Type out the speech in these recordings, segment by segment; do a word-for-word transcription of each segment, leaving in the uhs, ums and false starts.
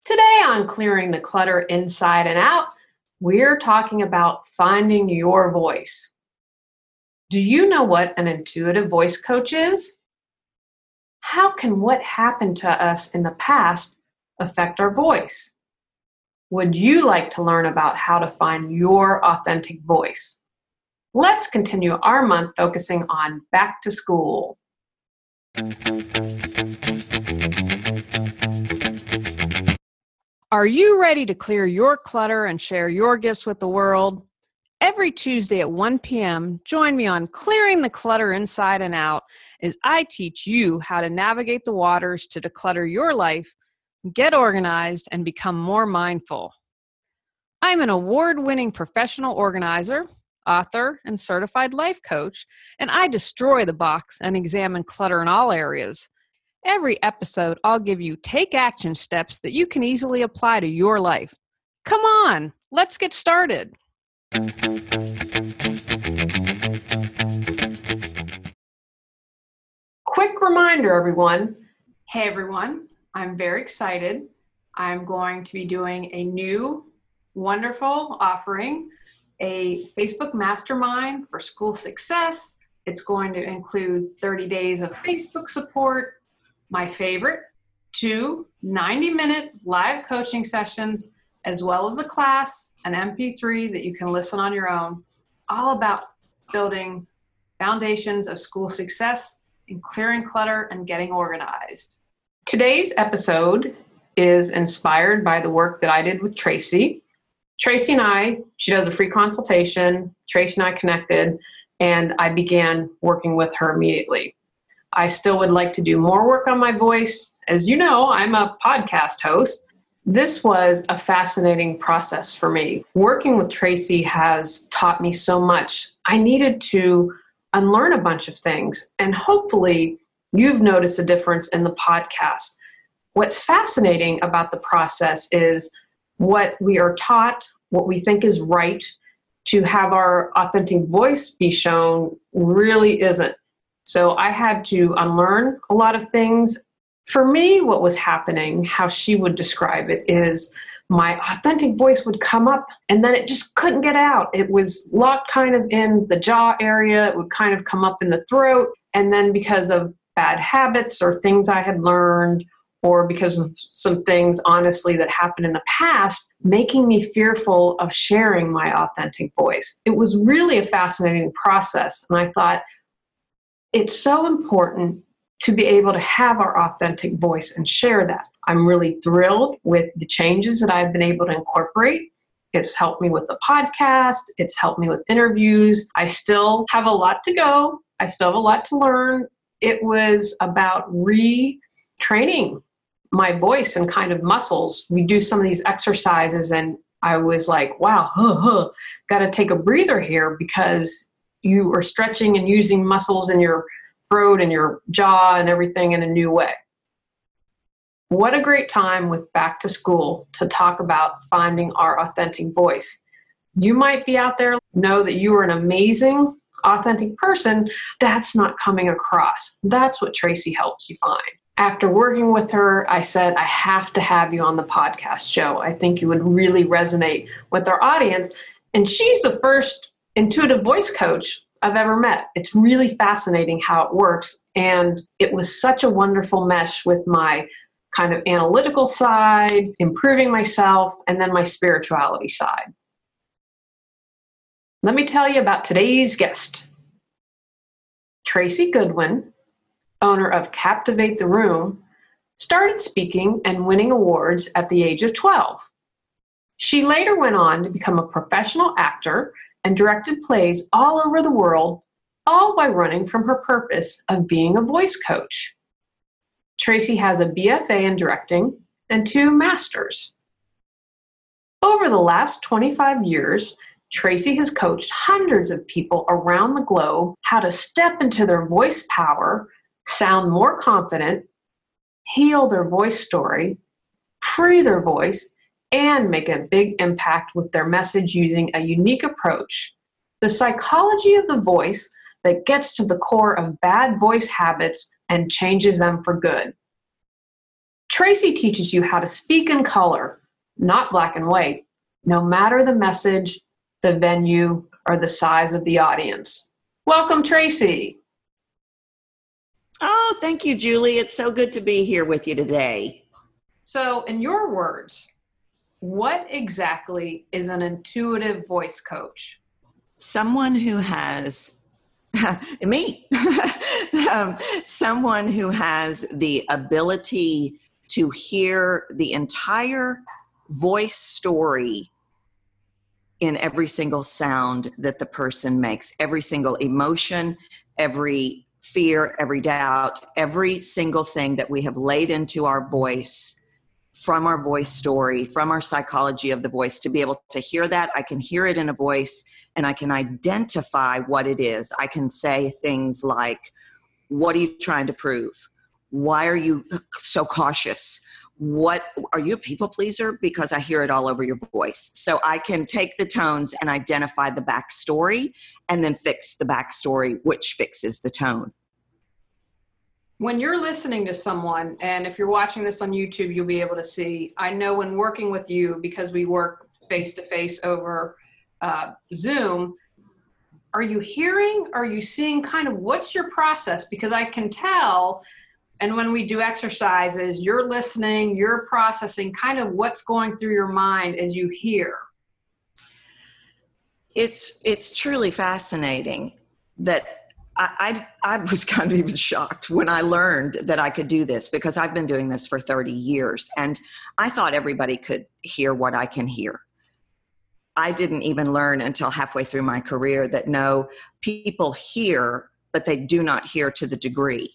Today on Clearing the Clutter Inside and Out, we're talking about finding your voice. Do you know what an intuitive voice coach is? How can what happened to us in the past affect our voice? Would you like to learn about how to find your authentic voice? Let's continue our month focusing on back to school. Are you ready to clear your clutter and share your gifts with the world? Every Tuesday at one p.m., join me on Clearing the Clutter Inside and Out as I teach you how to navigate the waters to declutter your life, get organized, and become more mindful. I'm an award-winning professional organizer, author, and certified life coach, and I destroy the box and examine clutter in all areas. Every episode, I'll give you take action steps that you can easily apply to your life. Come on, let's get started. Quick reminder, everyone. Hey, everyone, I'm very excited. I'm going to be doing a new, wonderful offering, a Facebook mastermind for school success. It's going to include thirty days of Facebook support, my favorite, two ninety-minute live coaching sessions, as well as a class, an M P three that you can listen on your own, all about building foundations of school success and clearing clutter and getting organized. Today's episode is inspired by the work that I did with Tracy. Tracy and I, she does a free consultation. Tracy and I connected, and I began working with her immediately. I still would like to do more work on my voice. As you know, I'm a podcast host. This was a fascinating process for me. Working with Tracy has taught me so much. I needed to unlearn a bunch of things, and hopefully you've noticed a difference in the podcast. What's fascinating about the process is what we are taught, what we think is right to have our authentic voice be shown really isn't. So I had to unlearn a lot of things. For me, what was happening, how she would describe it, is my authentic voice would come up and then it just couldn't get out. It was locked kind of in the jaw area. It would kind of come up in the throat. And then because of bad habits or things I had learned, or because of some things, honestly, that happened in the past, making me fearful of sharing my authentic voice. It was really a fascinating process. And I thought, it's so important to be able to have our authentic voice and share that. I'm really thrilled with the changes that I've been able to incorporate. It's helped me with the podcast. It's helped me with interviews. I still have a lot to go. I still have a lot to learn. It was about retraining my voice and kind of muscles. We do some of these exercises and I was like, wow, huh, huh, got to take a breather here because you are stretching and using muscles in your throat and your jaw and everything in a new way. What a great time with back to school to talk about finding our authentic voice. You might be out there, know that you are an amazing, authentic person. That's not coming across. That's what Tracy helps you find. After working with her, I said, I have to have you on the podcast show. I think you would really resonate with our audience. And she's the first intuitive voice coach I've ever met. It's really fascinating how it works. And it was such a wonderful mesh with my kind of analytical side, improving myself, and then my spirituality side. Let me tell you about today's guest. Tracy Goodwin, owner of Captivate the Room, started speaking and winning awards at the age of twelve. She later went on to become a professional actor and directed plays all over the world, all by running from her purpose of being a voice coach. Tracy has a B F A in directing and two masters. Over the last twenty-five years, Tracy has coached hundreds of people around the globe how to step into their voice power, sound more confident, heal their voice story, free their voice, and make a big impact with their message using a unique approach, the psychology of the voice that gets to the core of bad voice habits and changes them for good. Tracy teaches you how to speak in color, not black and white, no matter the message, the venue, or the size of the audience. Welcome, Tracy. Oh, thank you, Julie. It's so good to be here with you today. So, in your words, what exactly is an intuitive voice coach? Someone who has, me, um, someone who has the ability to hear the entire voice story in every single sound that the person makes, every single emotion, every fear, every doubt, every single thing that we have laid into our voice from our voice story, from our psychology of the voice, to be able to hear that. I can hear it in a voice and I can identify what it is. I can say things like, what are you trying to prove? Why are you so cautious? What are you, a people pleaser? Because I hear it all over your voice. So I can take the tones and identify the backstory and then fix the backstory, which fixes the tone. When you're listening to someone, and if you're watching this on YouTube, you'll be able to see, I know when working with you, because we work face-to-face over uh, Zoom, are you hearing, are you seeing kind of what's your process? Because I can tell, and when we do exercises, you're listening, you're processing kind of what's going through your mind as you hear. It's, it's truly fascinating that I, I, I was kind of even shocked when I learned that I could do this, because I've been doing this for thirty years and I thought everybody could hear what I can hear. I didn't even learn until halfway through my career that no, people hear, but they do not hear to the degree.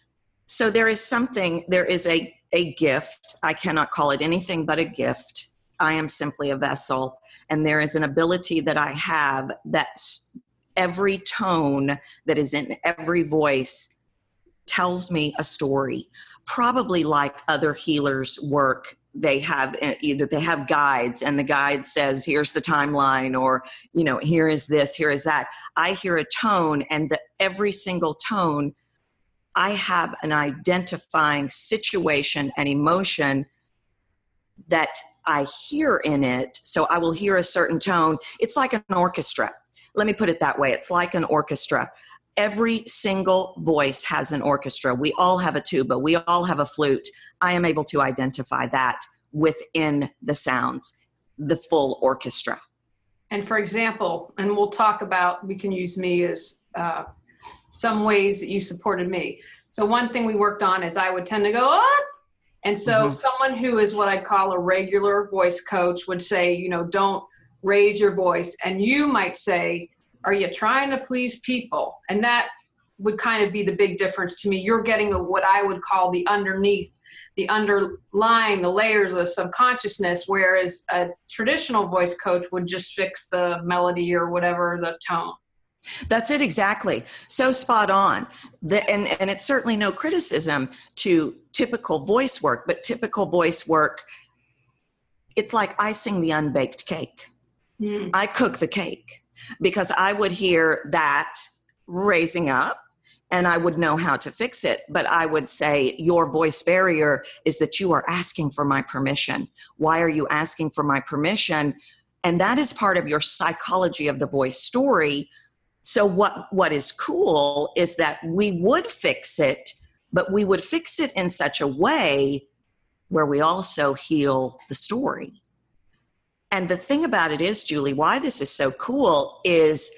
So there is something, there is a, a gift. I cannot call it anything but a gift. I am simply a vessel. And there is an ability that I have that's every tone that is in every voice tells me a story, probably like other healers work. They have either they have guides and the guide says, here's the timeline, or, you know, here is this, here is that. I hear a tone, and the, every single tone, I have an identifying situation and emotion that I hear in it. So I will hear a certain tone. It's like an orchestra. Let me put it that way. It's like an orchestra. Every single voice has an orchestra. We all have a tuba. We all have a flute. I am able to identify that within the sounds, the full orchestra. And for example, and we'll talk about, we can use me as uh, some ways that you supported me. So one thing we worked on is I would tend to go up. And so mm-hmm. someone who is what I'd call a regular voice coach would say, you know, don't raise your voice. And you might say, are you trying to please people? And that would kind of be the big difference to me. You're getting a, what I would call the underneath, the underlying, the layers of subconsciousness, whereas a traditional voice coach would just fix the melody or whatever, the tone. That's it, exactly. So spot on. The, and, and it's certainly no criticism to typical voice work, but typical voice work, it's like icing the unbaked cake. Mm. I cook the cake because I would hear that raising up and I would know how to fix it. But I would say your voice barrier is that you are asking for my permission. Why are you asking for my permission? And that is part of your psychology of the voice story. So what, what is cool is that we would fix it, but we would fix it in such a way where we also heal the story. And the thing about it is, Julie, why this is so cool is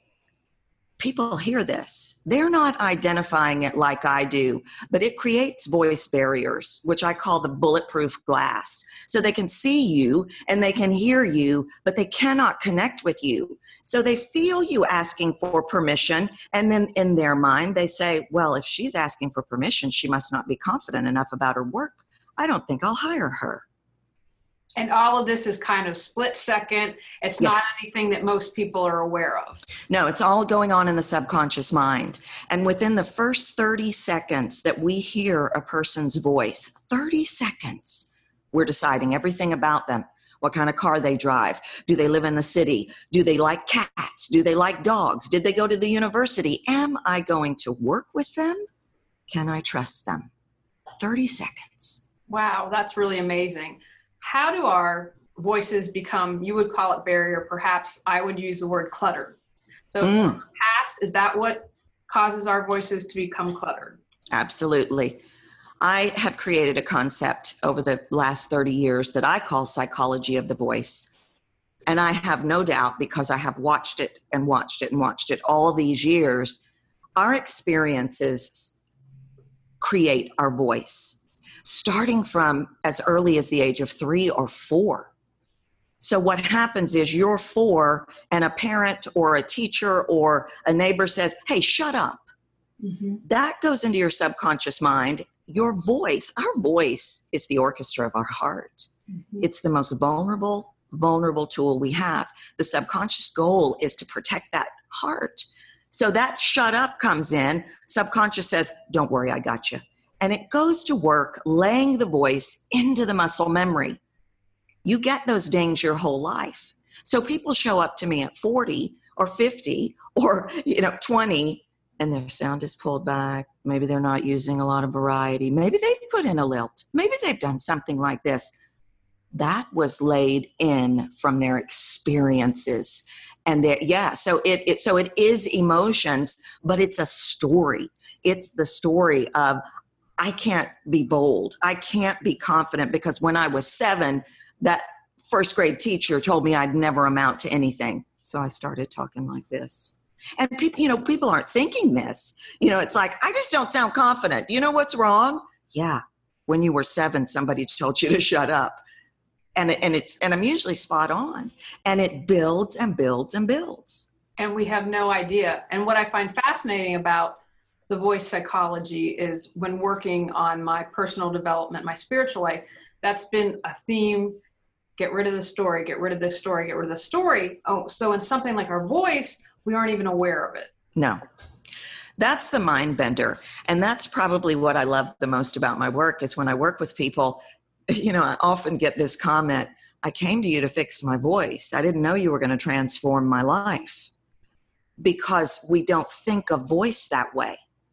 people hear this. They're not identifying it like I do, but it creates voice barriers, which I call the bulletproof glass. So they can see you and they can hear you, but they cannot connect with you. So they feel you asking for permission. And then in their mind, they say, well, if she's asking for permission, she must not be confident enough about her work. I don't think I'll hire her. And all of this is kind of split second. It's yes. not anything that most people are aware of. No, it's all going on in the subconscious mind. And within the first thirty seconds that we hear a person's voice, thirty seconds, we're deciding everything about them. What kind of car they drive? Do they live in the city? Do they like cats? Do they like dogs? Did they go to the university? Am I going to work with them? Can I trust them? thirty seconds. Wow, that's really amazing. How do our voices become, you would call it barrier, perhaps I would use the word clutter. So from Mm, the past, is that what causes our voices to become cluttered? absolutely. I have created a concept over the last thirty years that I call psychology of the voice. And I have no doubt, because I have watched it and watched it and watched it all these years, our experiences create our voice, starting from as early as the age of three or four. So what happens is you're four and a parent or a teacher or a neighbor says, hey, shut up. Mm-hmm. That goes into your subconscious mind. Your voice, our voice is the orchestra of our heart. Mm-hmm. It's the most vulnerable, vulnerable tool we have. The subconscious goal is to protect that heart. So that shut up comes in. Subconscious says, don't worry, I got you. And it goes to work laying the voice into the muscle memory. You get those dings your whole life. So people show up to me at forty or fifty or, you know, twenty, and their sound is pulled back. Maybe they're not using a lot of variety. Maybe they've put in a lilt. Maybe they've done something like this. That was laid in from their experiences. And their, yeah, so it, it so it is emotions, but it's a story. It's the story of, I can't be bold. I can't be confident because when I was seven, that first grade teacher told me I'd never amount to anything. So I started talking like this. And people, you know, people aren't thinking this. You know, it's like, I just don't sound confident. You know what's wrong? Yeah. When you were seven, somebody told you to shut up. And, and it's, and I'm usually spot on. And it builds and builds and builds. And we have no idea. And what I find fascinating about the voice psychology is when working on my personal development, my spiritual life, that's been a theme. Get rid of the story, get rid of this story, get rid of the story. Oh, so in something like our voice, we aren't even aware of it. No. That's the mind bender. And that's probably what I love the most about my work is when I work with people, you know, I often get this comment, I came to you to fix my voice. I didn't know you were going to transform my life. Because we don't think of voice that way.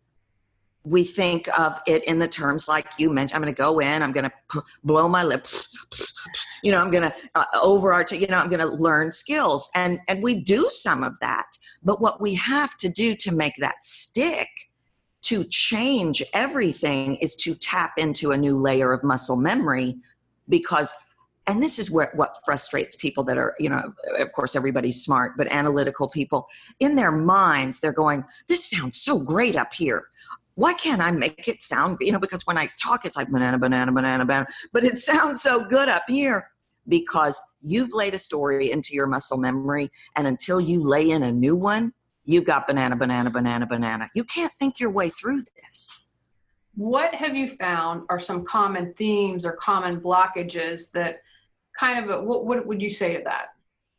We think of it in the terms like you mentioned, I'm going to go in, I'm going to p- blow my lip, you know, I'm going to uh, overarticulate, you know, I'm going to learn skills. And, and we do some of that. But what we have to do to make that stick, to change everything, is to tap into a new layer of muscle memory. Because, and this is where what frustrates people that are, you know, of course, everybody's smart, but analytical people, in their minds, they're going, this sounds so great up here. Why can't I make it sound, you know, because when I talk, it's like banana, banana, banana, banana, but it sounds so good up here because you've laid a story into your muscle memory. And until you lay in a new one, you've got banana, banana, banana, banana. You can't think your way through this. What have you found are some common themes or common blockages that kind of, a, what, what would you say to that?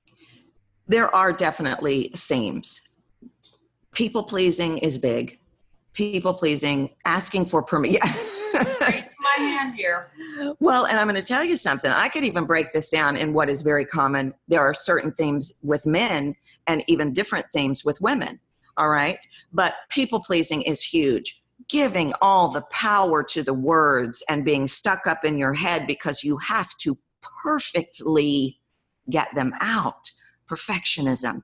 There are definitely themes. People pleasing is big. People pleasing, asking for permission. Raise my hand here. Well, and I'm going to tell you something. I could even break this down in what is very common. There are certain themes with men and even different themes with women. All right. But people pleasing is huge. Giving all the power to the words and being stuck up in your head because you have to perfectly get them out. Perfectionism.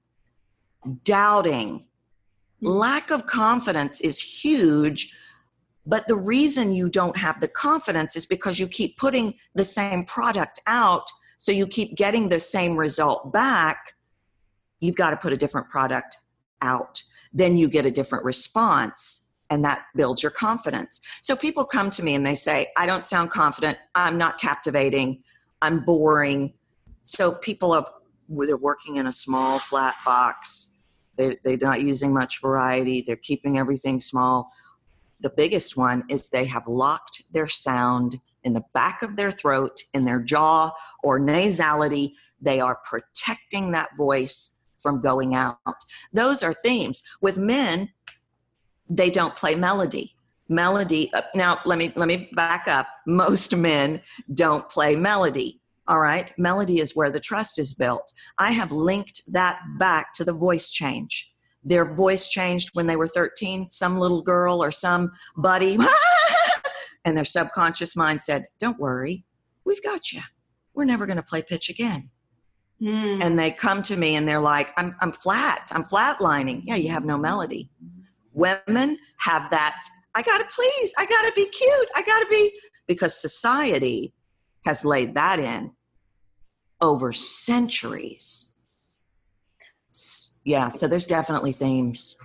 Doubting. Lack of confidence is huge, but the reason you don't have the confidence is because you keep putting the same product out, so you keep getting the same result back. You've got to put a different product out. Then you get a different response, and that builds your confidence. So people come to me and they say, I don't sound confident, I'm not captivating, I'm boring. So people are, they're working in a small, flat box. They, they're not using much variety. They're keeping everything small. The biggest one is they have locked their sound in the back of their throat, in their jaw or nasality. They are protecting that voice from going out. Those are themes. With men, they don't play melody. Melody. Now, let me, let me back up. Most men don't play melody. All right. Melody is where the trust is built. I have linked that back to the voice change. Their voice changed when they were thirteen. Some little girl or some buddy And their subconscious mind said, don't worry, we've got you. We're never going to play pitch again. Mm. And they come to me and they're like, I'm, I'm flat. I'm flatlining. Yeah, you have no melody. Women have that. I got to please. I got to be cute. I got to be, because society has laid that in over centuries. Yeah, so there's definitely themes.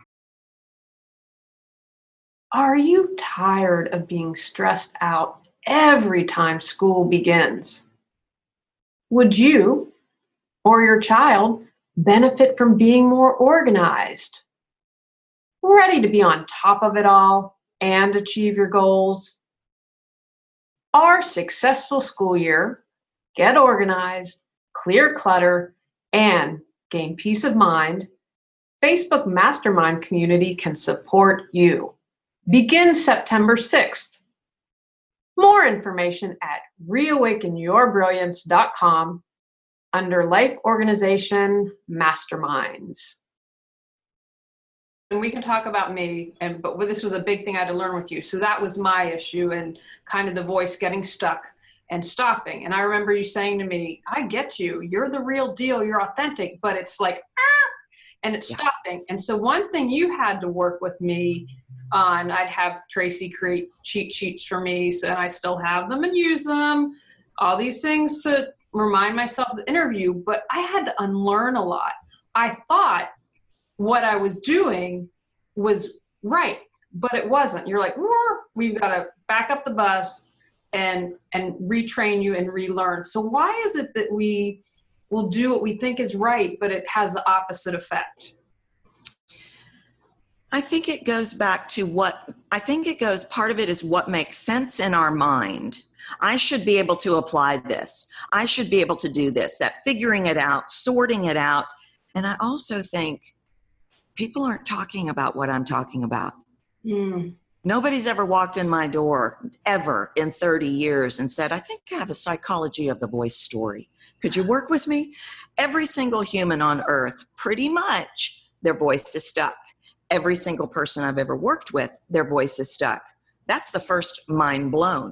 Are you tired of being stressed out every time school begins? Would you or your child benefit from being more organized, ready to be on top of it all and achieve your goals? Our successful school year, get organized, clear clutter, and gain peace of mind, Facebook Mastermind community can support you. Begins September sixth. More information at reawaken your brilliance dot com under Life Organization Masterminds. And we can talk about me, and but this was a big thing I had to learn with you. So that was my issue, and kind of the voice getting stuck and stopping. And I remember you saying to me, I get you. You're the real deal. You're authentic. But it's like, ah, and it's Yeah. stopping. And so one thing you had to work with me on, I'd have Tracy create cheat sheets for me, so I still have them and use them. All these things to remind myself of the interview, but I had to unlearn a lot. I thought what I was doing was right, but it wasn't. You're like, we've got to back up the bus and and retrain you and relearn. So why is it that we will do what we think is right, but it has the opposite effect? I think it goes back to what, I think it goes, part of it is what makes sense in our mind. I should be able to apply this. I should be able to do this, that figuring it out, sorting it out. And I also think people aren't talking about what I'm talking about. Mm. Nobody's ever walked in my door ever in thirty years and said, I think I have a psychology of the voice story. Could you work with me? Every single human on earth, pretty much, their voice is stuck. Every single person I've ever worked with, their voice is stuck. That's the first mind blown.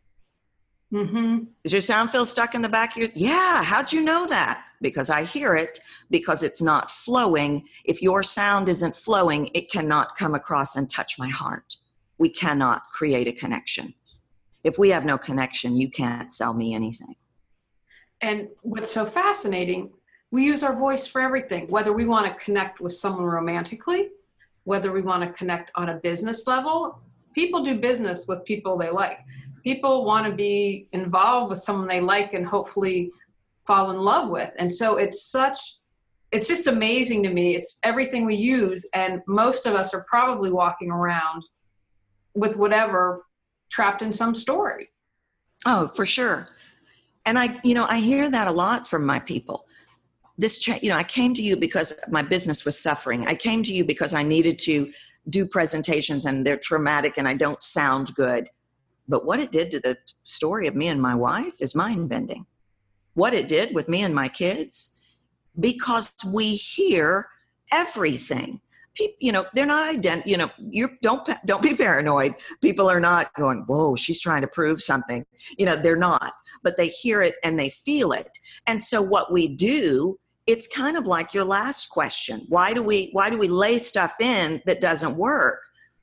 Mm-hmm. Does your sound feel stuck in the back of your, yeah, how'd you know that? Because I hear it, because it's not flowing. If your sound isn't flowing, it cannot come across and touch my heart. We cannot create a connection. If we have no connection, you can't sell me anything. And what's so fascinating, we use our voice for everything, whether we want to connect with someone romantically, whether we want to connect on a business level. People do business with people they like. People want to be involved with someone they like and hopefully fall in love with. And so it's such, it's just amazing to me. It's everything we use. And most of us are probably walking around with whatever, trapped in some story. Oh, for sure. And I, you know, I hear that a lot from my people. This, cha- you know, I came to you because my business was suffering. I came to you because I needed to do presentations and they're traumatic and I don't sound good. But what it did to the story of me and my wife is mind bending. What it did with me and my kids, because we hear everything. People, you know, they're not ident. You know, you don't don't be paranoid. People are not going, whoa, she's trying to prove something. You know, they're not, but they hear it and they feel it. And so what we do, it's kind of like your last question. Why do we why do we lay stuff in that doesn't work?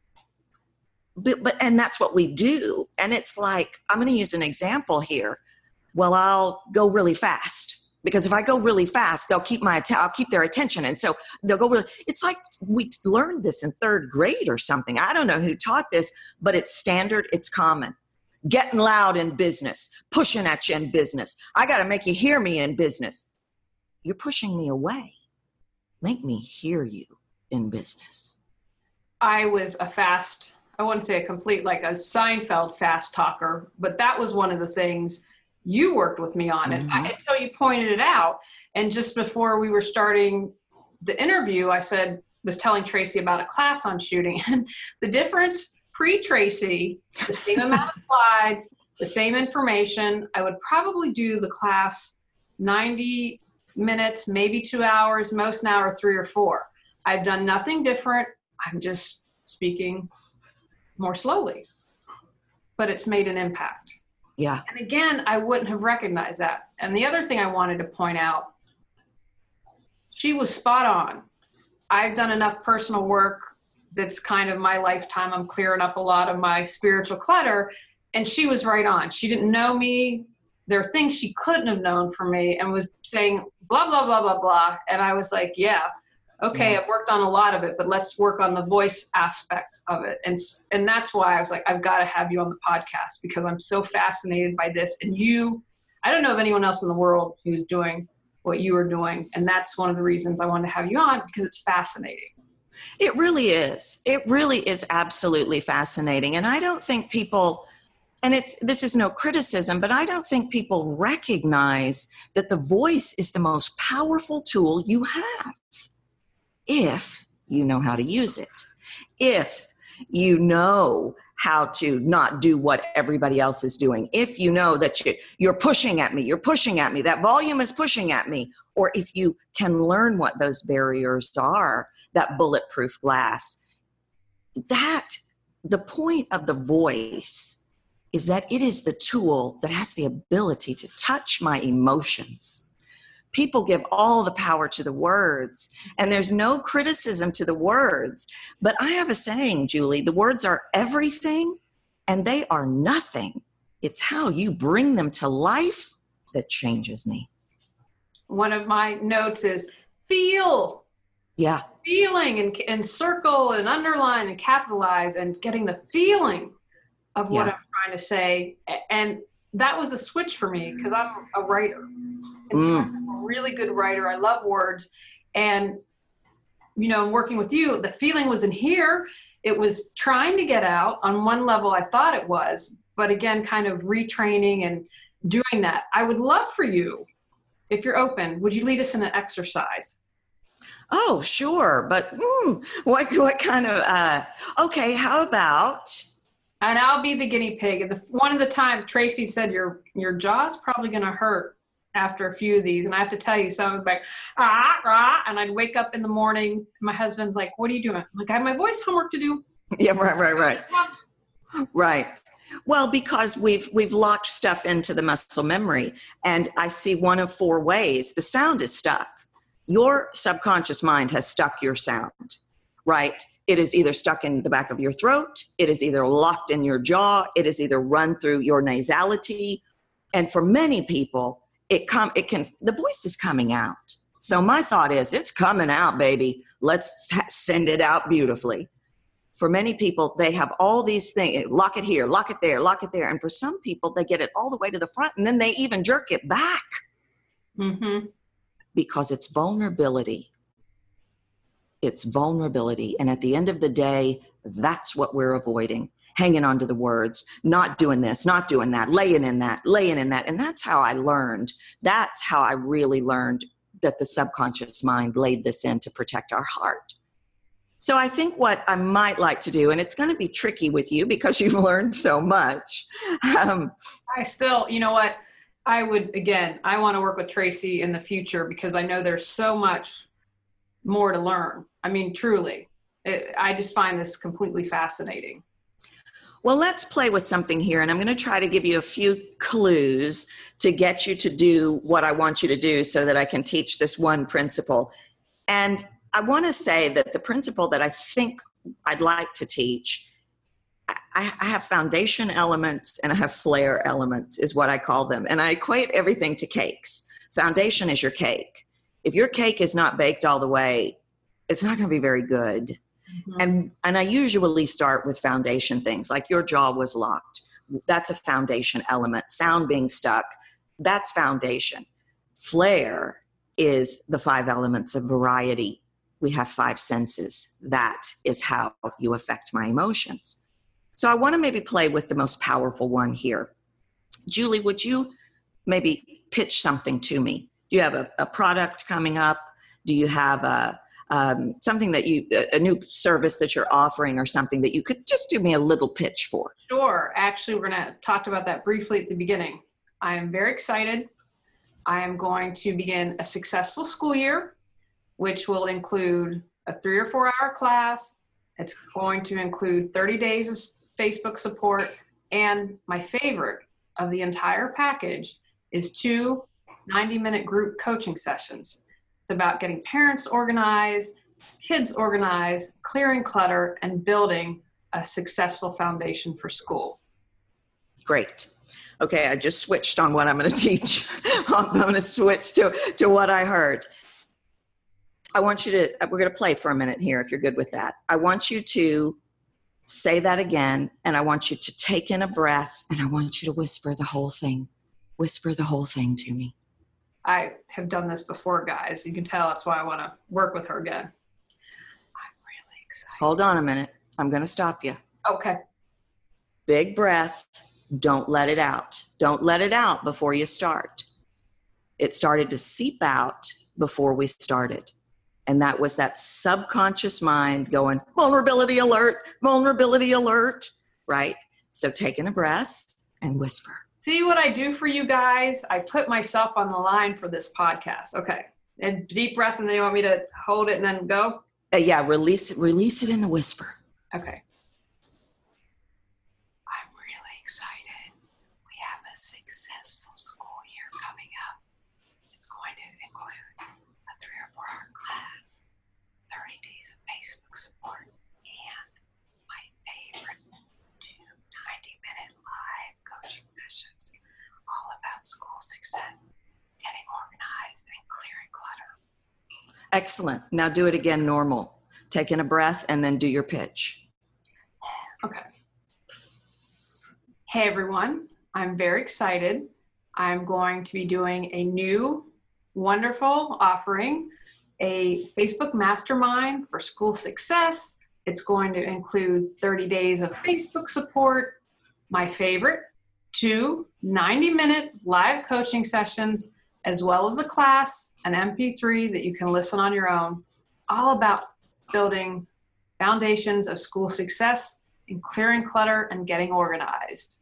But, but and that's what we do. And it's like, I'm going to use an example here. Well, I'll go really fast. Because if I go really fast, they'll keep my I'll keep their attention, and so they'll go really. It's like we learned this in third grade or something. I don't know who taught this, but it's standard. It's common. Getting loud in business, pushing at you in business. I got to make you hear me in business. You're pushing me away. Make me hear you in business. I was a fast. I wouldn't say a complete like a Seinfeld fast talker, but that was one of the things you worked with me on it mm-hmm. until you pointed it out. And just before we were starting the interview, I said, was telling Tracy about a class on shooting, and the difference pre-Tracy, the same amount of slides, the same information. I would probably do the class ninety minutes, maybe two hours, most now are three or four. I've done nothing different. I'm just speaking more slowly. but it's made an impact. Yeah. And again, I wouldn't have recognized that. And the other thing I wanted to point out, she was spot on. I've done enough personal work that's kind of my lifetime. I'm clearing up a lot of my spiritual clutter. And she was right on. She didn't know me. There are things she couldn't have known from me, and was saying blah, blah, blah, blah, blah. And I was like, yeah, okay, Yeah. I've worked on a lot of it, but let's work on the voice aspect of it. And, and that's why I was like, I've got to have you on the podcast, because I'm so fascinated by this. And you, I don't know of anyone else in the world who's doing what you are doing. And that's one of the reasons I wanted to have you on, because it's fascinating. It really is. It really is absolutely fascinating. And I don't think people, and it's, this is no criticism, but I don't think people recognize that the voice is the most powerful tool you have, if you know how to use it, if you know how to not do what everybody else is doing, if you know that you, you're pushing at me, you're pushing at me, that volume is pushing at me, or if you can learn what those barriers are, that bulletproof glass. That, the point of the voice is that it is the tool that has the ability to touch my emotions. People give all the power to the words, and there's no criticism to the words. But I have a saying, Julie, the words are everything and they are nothing. It's how you bring them to life that changes me. One of my notes is feel. Yeah. Feeling, and, and circle and underline and capitalize, and getting the feeling of what Yeah. I'm trying to say. And that was a switch for me, because I'm a writer. And so Mm. I'm a really good writer. I love words. And, you know, working with you, the feeling was in here. It was trying to get out. On one level, I thought it was, but again, kind of retraining and doing that. I would love for you, if you're open, would you lead us in an exercise? Oh, sure. But mm, what, what kind of, uh, okay, how about, And I'll be the guinea pig. And the one of the time Tracy said your your jaw's probably going to hurt after a few of these. And I have to tell you, some was like, ah, ah, and I'd wake up in the morning. My husband's like, what are you doing? I'm like, I have my voice homework to do. yeah, right, right, right. Right. Well, because we've we've locked stuff into the muscle memory, and I see one of four ways. The sound is stuck. Your subconscious mind has stuck your sound, right? It is either stuck in the back of your throat. It is either locked in your jaw. It is either run through your nasality. And for many people, it come it can the voice is coming out. So my thought is, it's coming out, baby. Let's send it out beautifully. For many people, they have all these things, lock it here, lock it there, lock it there. And for some people, they get it all the way to the front, and then they even jerk it back. Mm-hmm. Because it's vulnerability. It's vulnerability. And at the end of the day, that's what we're avoiding. Hanging on to the words, not doing this, not doing that, laying in that, laying in that. And that's how I learned. That's how I really learned that the subconscious mind laid this in to protect our heart. So I think what I might like to do, and it's going to be tricky with you because you've learned so much. Um, I still, you know what? I would, again, I want to work with Tracy in the future, because I know there's so much more to learn. I mean, truly, it, I just find this completely fascinating. Well, let's play with something here, and I'm going to try to give you a few clues to get you to do what I want you to do so that I can teach this one principle. And I want to say that the principle that I think I'd like to teach, I, I have foundation elements and I have flair elements, is what I call them. And I equate everything to cakes. Foundation is your cake. If your cake is not baked all the way, it's not going to be very good. Mm-hmm. And and I usually start with foundation things, like your jaw was locked. That's a foundation element. Sound being stuck, that's foundation. Flair is the five elements of variety. We have five senses. That is how you affect my emotions. So I want to maybe play with the most powerful one here. Julie, would you maybe pitch something to me? Do you have a, a product coming up? Do you have a um, something that you, a new service that you're offering, or something that you could just do me a little pitch for? Sure. Actually, we're going to talk about that briefly at the beginning. I am very excited. I am going to begin a successful school year, which will include a three or four hour class. It's going to include thirty days of Facebook support, And my favorite of the entire package is two ninety minute group coaching sessions. It's about getting parents organized, kids organized, clearing clutter, and building a successful foundation for school. Great. Okay, I just switched on what I'm going to teach. I'm going to switch to, to what I heard. I want you to, we're going to play for a minute here if you're good with that. I want you to say that again, and I want you to take in a breath, and I want you to whisper the whole thing. Whisper the whole thing to me. I have done this before, guys. You can tell that's why I want to work with her again. I'm really excited. Hold on a minute. I'm going to stop you. Okay. Big breath. Don't let it out. Don't let it out before you start. It started to seep out before we started. And that was that subconscious mind going, vulnerability alert, vulnerability alert, right? So taking a breath and whisper. See what I do for you guys? I put myself on the line for this podcast. Okay. And deep breath, and then you want me to hold it and then go? Uh, yeah, release it, release it in the whisper. Okay. I'm really excited. We have a successful school year coming up. It's going to include a three or four hour class, thirty days of Facebook support, and my favorite two ninety minute live coaching sessions, all about school success, getting organized, and clearing clutter. Excellent. Now do it again normal. Take in a breath and then do your pitch. Okay. Hey everyone, I'm very excited. I'm going to be doing a new wonderful offering, a Facebook mastermind for school success. It's going to include thirty days of Facebook support, my favorite, two ninety minute live coaching sessions, as well as a class, an M P three that you can listen on your own, all about building foundations of school success and clearing clutter and getting organized.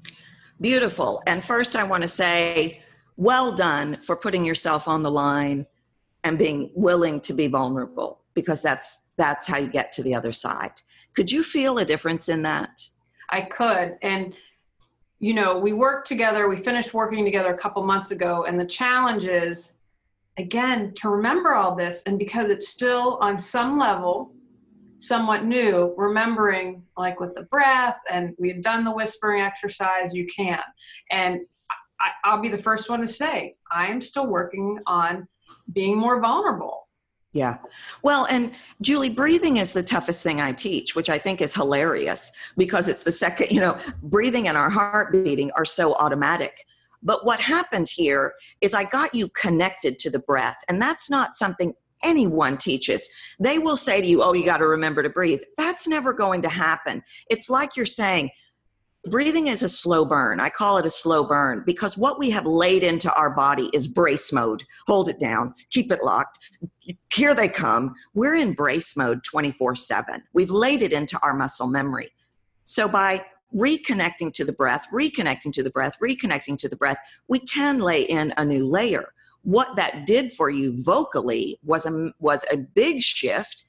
Beautiful. And first I want to say, well done for putting yourself on the line and being willing to be vulnerable, because that's, that's how you get to the other side. Could you feel a difference in that? I could. And, you know, we worked together, we finished working together a couple months ago, and the challenge is, again, to remember all this, and because it's still on some level somewhat new, remembering, like with the breath, and we had done the whispering exercise, you can. And I, I'll be the first one to say, I am still working on being more vulnerable. Yeah. Well, and Julie, breathing is the toughest thing I teach, which I think is hilarious, because it's the second, you know, breathing and our heart beating are so automatic. But what happened here is I got you connected to the breath, and that's not something anyone teaches. They will say to you, oh, you got to remember to breathe. That's never going to happen. It's like you're saying, breathing is a slow burn. I call it a slow burn because what we have laid into our body is brace mode. Hold it down, keep it locked. Here they come. We're in brace mode twenty-four seven. We've laid it into our muscle memory. So by reconnecting to the breath, reconnecting to the breath, reconnecting to the breath, we can lay in a new layer. What that did for you vocally was a, was a big shift,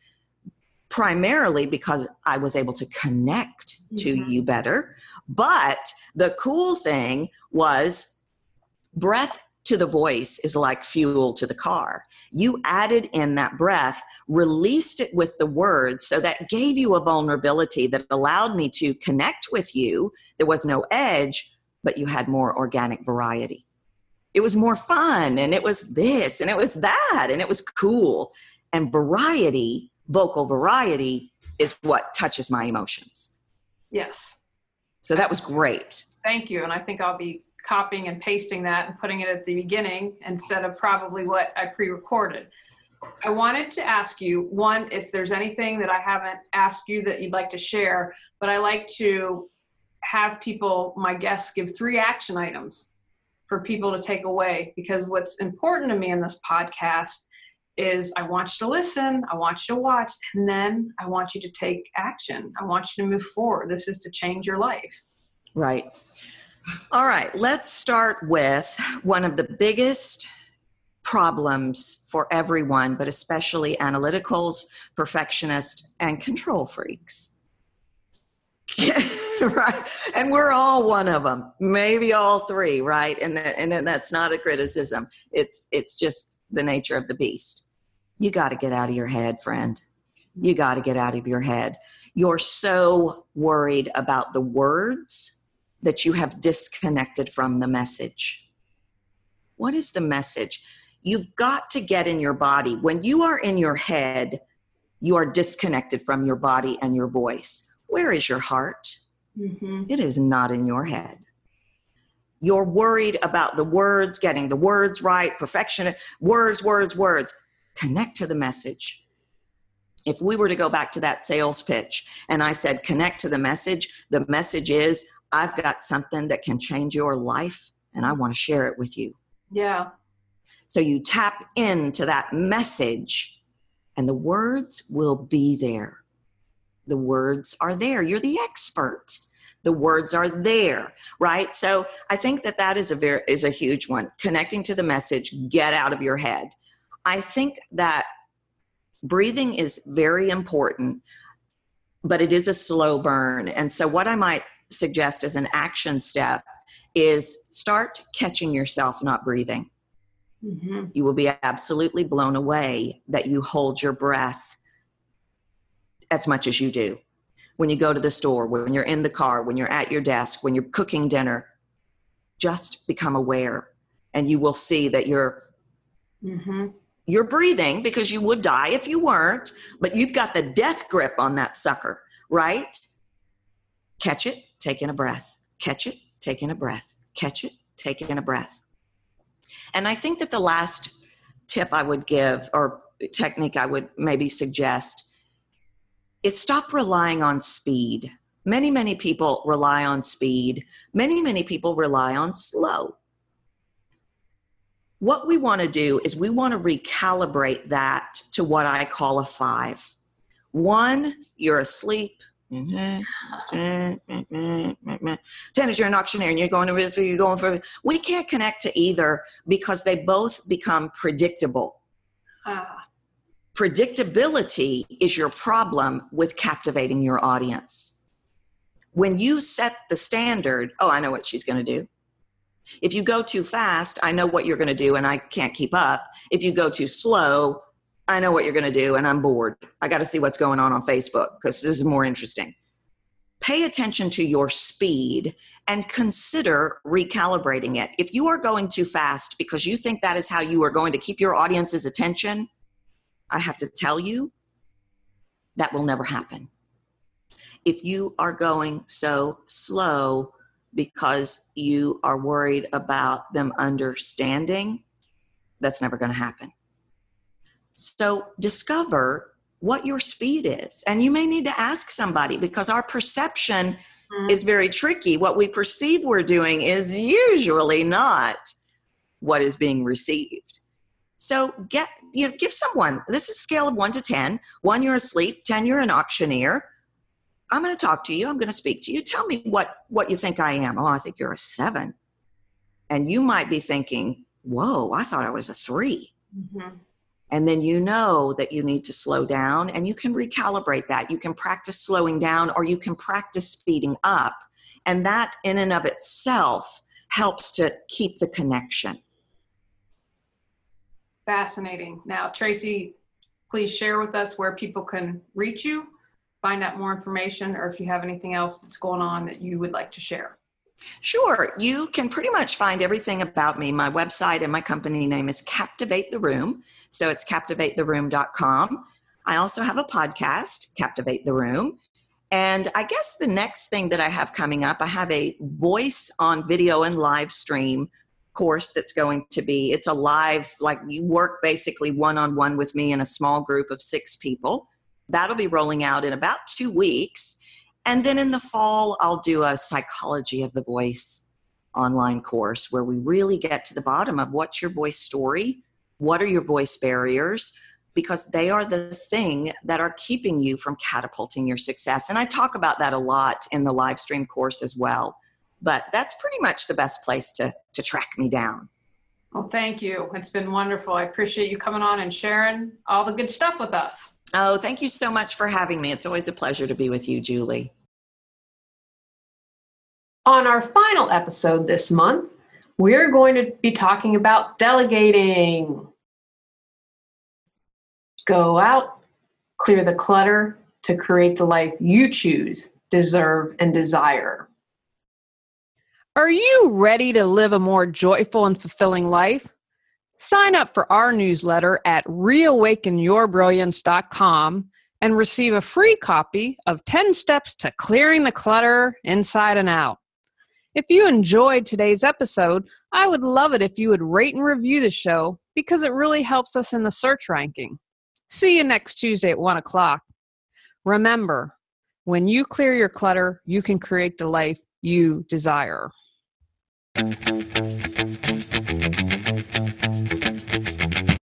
primarily because I was able to connect to mm-hmm. you better. But the cool thing was breath to the voice is like fuel to the car. You added in that breath, released it with the words, so that gave you a vulnerability that allowed me to connect with you. There was no edge, but you had more organic variety. It was more fun, and it was this, and it was that, and it was cool. And variety, vocal variety, is what touches my emotions. Yes. So that was great. Thank you. And I think I'll be copying and pasting that and putting it at the beginning instead of probably what I pre-recorded. I wanted to ask you, one, if there's anything that I haven't asked you that you'd like to share, but I like to have people, my guests, give three action items for people to take away, because what's important to me in this podcast is I want you to listen, I want you to watch, and then I want you to take action. I want you to move forward. This is to change your life. Right. All right, let's start with one of the biggest problems for everyone, but especially analyticals, perfectionists, and control freaks. Right. And we're all one of them, maybe all three, right? And that, and then that's not a criticism. It's, it's just the nature of the beast. You got to get out of your head, friend. You got to get out of your head. You're so worried about the words that you have disconnected from the message. What is the message? You've got to get in your body. When you are in your head, you are disconnected from your body and your voice. Where is your heart? Mm-hmm. It is not in your head. You're worried about the words, getting the words right, perfection, words, words, words. Connect to the message. If we were to go back to that sales pitch and I said, connect to the message, the message is, I've got something that can change your life and I want to share it with you. Yeah. So you tap into that message and the words will be there. The words are there. You're the expert. The words are there, right? So I think that that is a very, is a huge one. Connecting to the message, get out of your head. I think that breathing is very important, but it is a slow burn. And so what I might suggest as an action step is start catching yourself not breathing. Mm-hmm. You will be absolutely blown away that you hold your breath as much as you do. When you go to the store, when you're in the car, when you're at your desk, when you're cooking dinner, just become aware and you will see that you're mm-hmm. you're breathing, because you would die if you weren't, but you've got the death grip on that sucker, right? Catch it, take in a breath. Catch it, take in a breath. Catch it, take in a breath. And I think that the last tip I would give, or technique I would maybe suggest, is stop relying on speed. Many, many people rely on speed. Many, many people rely on slow. What we want to do is we want to recalibrate that to what I call a five. One, you're asleep. Ten is you're an auctioneer and you're going to, you're going for, we can't connect to either because they both become predictable. Ah. Predictability is your problem with captivating your audience. When you set the standard, oh, I know what she's going to do. If you go too fast, I know what you're going to do and I can't keep up. If you go too slow, I know what you're going to do and I'm bored. I got to see what's going on on Facebook because this is more interesting. Pay attention to your speed and consider recalibrating it. If you are going too fast because you think that is how you are going to keep your audience's attention, I have to tell you, that will never happen. If you are going so slow because you are worried about them understanding, that's never going to happen. So discover what your speed is. And you may need to ask somebody because our perception mm-hmm. is very tricky. What we perceive we're doing is usually not what is being received. So get, you know, give someone, this is a scale of one to ten. One, you're asleep. ten, you're an auctioneer. I'm going to talk to you. I'm going to speak to you. Tell me what, what you think I am. Oh, I think you're a seven. And you might be thinking, whoa, I thought I was a three. Mm-hmm. And then you know that you need to slow down and you can recalibrate that. You can practice slowing down or you can practice speeding up. And that in and of itself helps to keep the connection. Fascinating. Now, Tracy, please share with us where people can reach you, find out more information, or if you have anything else that's going on that you would like to share. Sure. You can pretty much find everything about me. My website and my company name is Captivate the Room. So it's captivate the room dot com. I also have a podcast, Captivate the Room. And I guess the next thing that I have coming up, I have a voice on video and live stream course that's going to be, it's a live, like you work basically one-on-one with me in a small group of six people. That'll be rolling out in about two weeks. And then in the fall, I'll do a Psychology of the Voice online course where we really get to the bottom of what's your voice story, what are your voice barriers, because they are the thing that are keeping you from catapulting your success. And I talk about that a lot in the live stream course as well. But that's pretty much the best place to, to track me down. Well, thank you. It's been wonderful. I appreciate you coming on and sharing all the good stuff with us. Oh, thank you so much for having me. It's always a pleasure to be with you, Julie. On our final episode this month, we're going to be talking about delegating. Go out, clear the clutter to create the life you choose, deserve, and desire. Are you ready to live a more joyful and fulfilling life? Sign up for our newsletter at reawaken your brilliance dot com and receive a free copy of ten Steps to Clearing the Clutter Inside and Out. If you enjoyed today's episode, I would love it if you would rate and review the show because it really helps us in the search ranking. See you next Tuesday at one o'clock. Remember, when you clear your clutter, you can create the life you desire.